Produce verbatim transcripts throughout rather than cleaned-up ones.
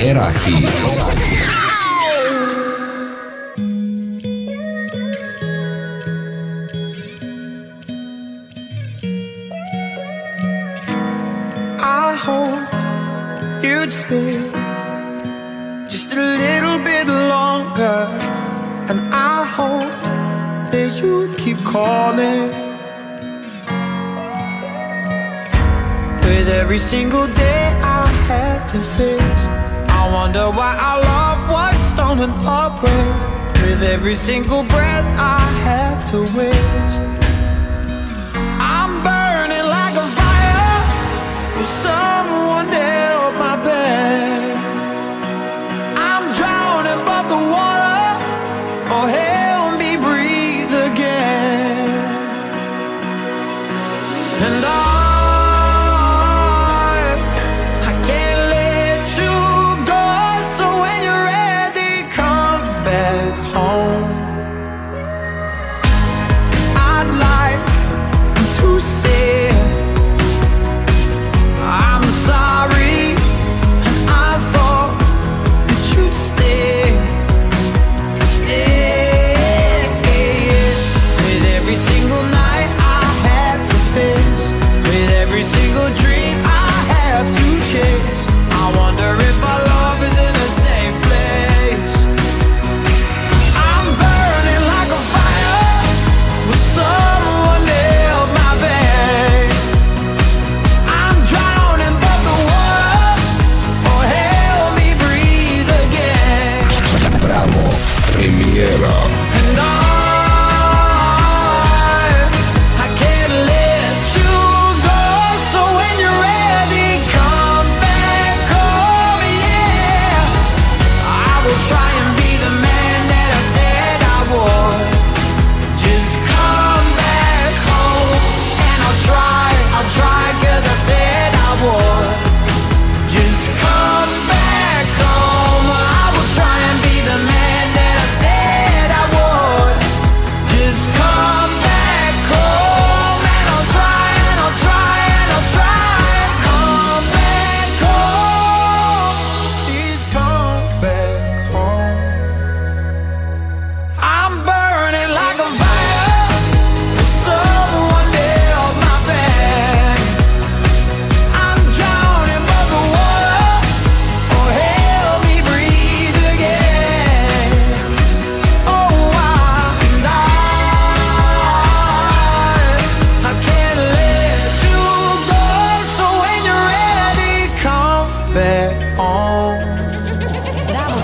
Premiera Hit. I hope you'd stay just a little bit longer, and I hope that you'd keep calling. With every single day I have to face, I wonder why our love was stolen away. With every single breath I have to waste, I'm burning like a fire with someone there on my bed. I'm drowning above the water, oh help me breathe again. And I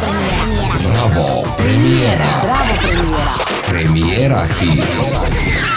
Premiera Hit.